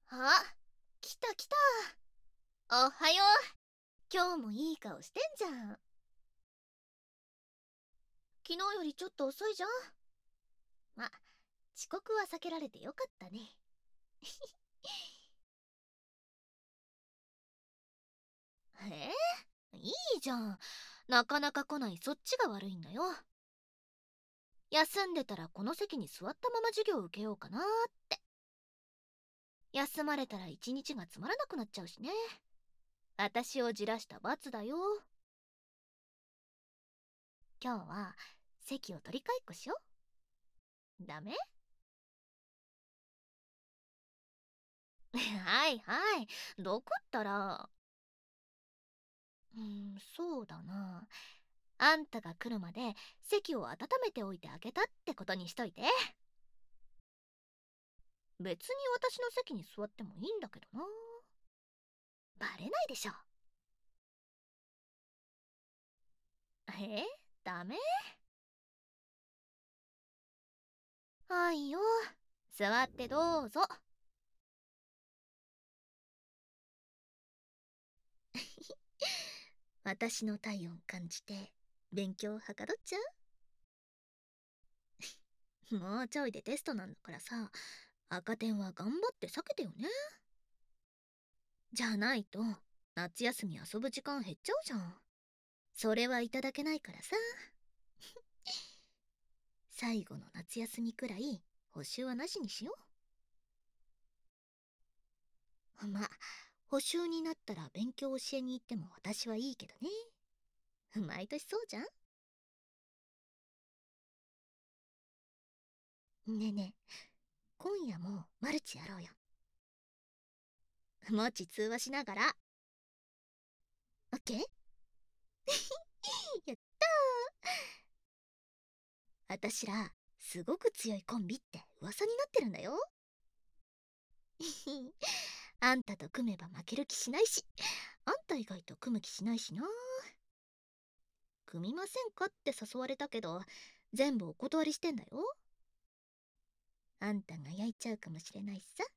あ、来た来た。おはよう。今日もいい顔してんじゃん。昨日よりちょっと遅いじゃん。ま、遅刻は避けられてよかったね。いいじゃん。なかなか来ないそっちが悪いんだよ。休んでたらこの席に座ったまま授業を受けようかなーって。休まれたら一日がつまらなくなっちゃうしね。私をじらした罰だよ。今日は席を取り替えっこしよう。ダメ？はいはい。どこったら。そうだな。あんたが来るまで席を温めておいてあげたってことにしといて。別に私の席に座ってもいいんだけどな。バレないでしょ。えダメ？はいよ。座ってどうぞ。私の体温感じて勉強はかどっちゃう？もうちょいでテストなんだからさ、赤点は頑張って避けてよね。じゃないと夏休み遊ぶ時間減っちゃうじゃん。それはいただけないからさ。最後の夏休みくらい補習はなしにしよう。まあ補習になったら勉強教えに行っても私はいいけどね。毎年そうじゃん。ねえねえ、今夜もマルチやろうよ。もち通話しながら。オッケー。やったー。私らすごく強いコンビって噂になってるんだよ。あんたと組めば負ける気しないし、あんた以外と組む気しないしな。組みませんかって誘われたけど全部お断りしてんだよ。あんたが焼いちゃうかもしれないしさ。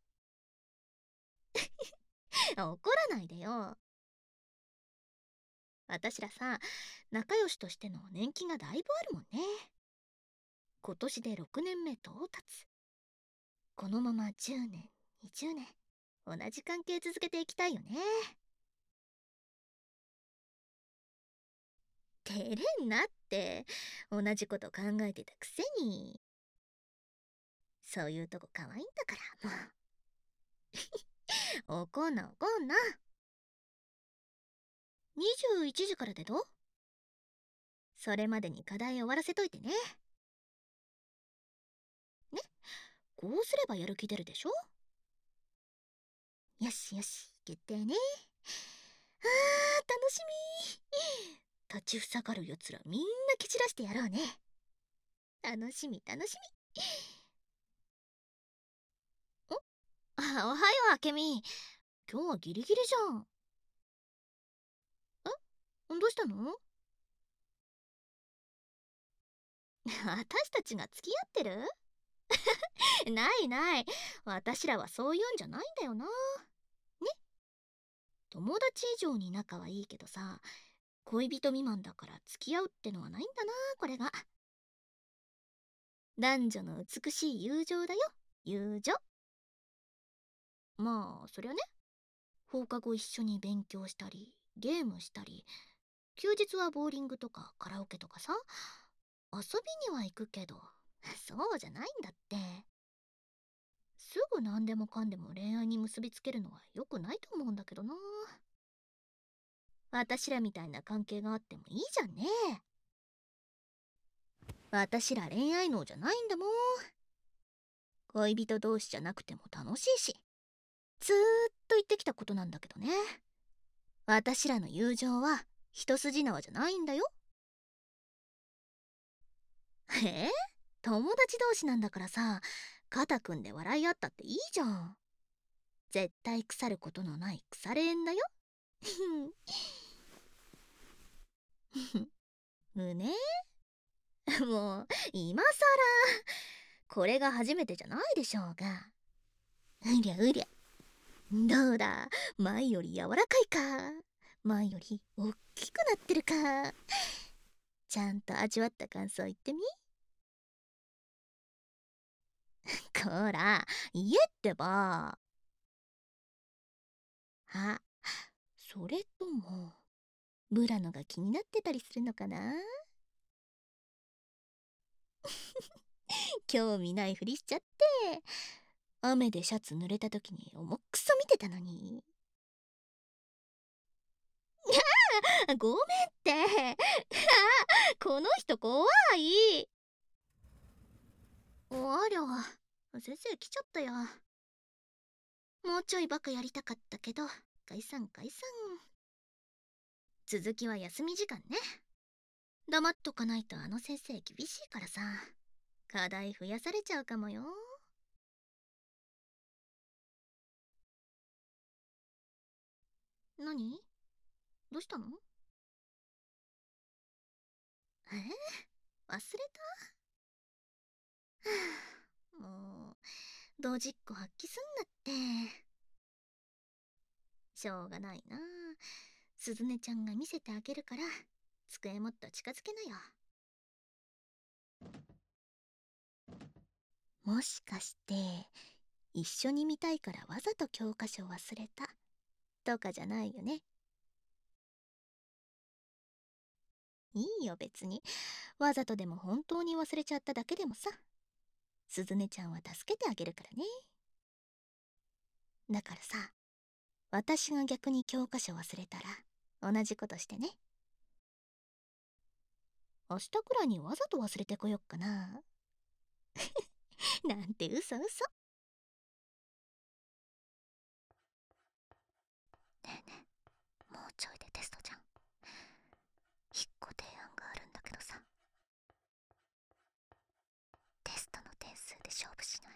怒らないでよ。私らさ、仲良しとしての年季がだいぶあるもんね。今年で6年目到達。このまま10年20年同じ関係続けていきたいよね。照れんなって、同じこと考えてたくせに。そういうとこ可愛いんだからもう。怒んな怒んな。21時からでどう？それまでに課題終わらせといてね。ね、こうすればやる気出るでしょ。よしよし、決定ね。楽しみ。立ちふさがるやつらみんな蹴散らしてやろうね。楽しみ楽しみ。おはよう、あけみ。今日はギリギリじゃん。どうしたの？私たちが付き合ってる？ないない。私らはそういうんじゃないんだよな。ね。友達以上に仲はいいけどさ、恋人未満だから付き合うってのはないんだな、これが。男女の美しい友情だよ。友情。まあそりゃね、放課後一緒に勉強したりゲームしたり、休日はボーリングとかカラオケとかさ、遊びには行くけどそうじゃないんだって。すぐ何でもかんでも恋愛に結びつけるのは良くないと思うんだけどな。私らみたいな関係があってもいいじゃんね。私ら恋愛脳じゃないんだもん。恋人同士じゃなくても楽しいし、ずーっと言ってきたことなんだけどね。私らの友情は一筋縄じゃないんだよ。え友達同士なんだからさ、肩組んで笑い合ったっていいじゃん。絶対腐ることのない腐れ縁だよ。胸もう今さらこれが初めてじゃないでしょうが。うりゃうりゃ。 どうだ、前より柔らかいか、前より大きくなってるか。ちゃんと味わった感想言ってみ。こら、言えってば。あ、それともブラのが気になってたりするのかな。興味ないふりしちゃって、雨でシャツ濡れた時に重くそ見てたのに。ごめんって。この人怖い。ありゃ、先生来ちゃったよ。もうちょいバカやりたかったけど、解散解散。続きは休み時間ね。黙っとかないとあの先生厳しいからさ、課題増やされちゃうかもよ。何？どうしたの？忘れた？もうドジっ子発揮すんなって。しょうがないな。すずねちゃんが見せてあげるから、机もっと近づけなよ。もしかして一緒に見たいからわざと教科書忘れたとかじゃないよね？いいよ別に。わざとでも本当に忘れちゃっただけでもさ、すずねちゃんは助けてあげるからね。だからさ、私が逆に教科書忘れたら同じことしてね。明日くらいにわざと忘れてこよっかな。なんて嘘嘘。ねえねえ、もうちょいでテストじゃん。一個提案があるんだけどさ、テストの点数で勝負しない？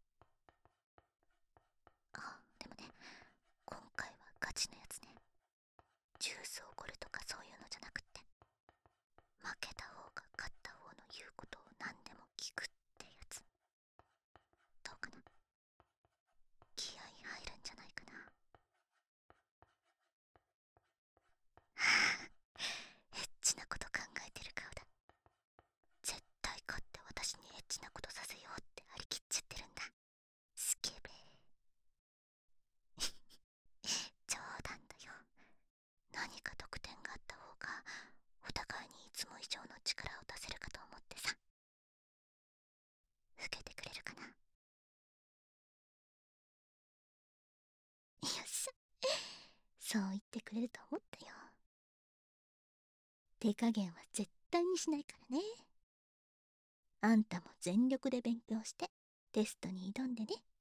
あ、でもね、今回はガチのやつね。ジュースおごるとかそういうのじゃなくって、負けた方が勝った方の言うことを何でも聞くってやつ。どうかな？気合い入るんじゃないかな。エッチなこと考えてる顔だ。絶対勝って私にエッチなことさせようって張り切っちゃってるんだ。スケベ。冗談だよ。何か得点があった方がお互いにいつも以上の力を出せるかと思ってさ。受けてくれるかな？よっしゃ、そう言ってくれると思ったよ。手加減は絶対にしないからね。あんたも全力で勉強してテストに挑んでね。